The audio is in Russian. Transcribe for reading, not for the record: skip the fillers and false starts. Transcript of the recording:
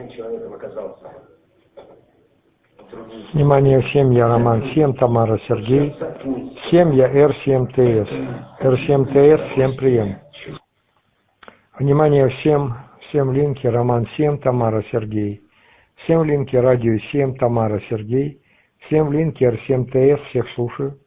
каким человеком оказался. Внимание всем, я Роман 7, Тамара Сергей. 7 я R7TS. R7TS, всем прием. Внимание всем линки Роман 7, Тамара Сергей. Всем линки радио 7, Тамара Сергей. Всем линки R7TS, всех слушаю.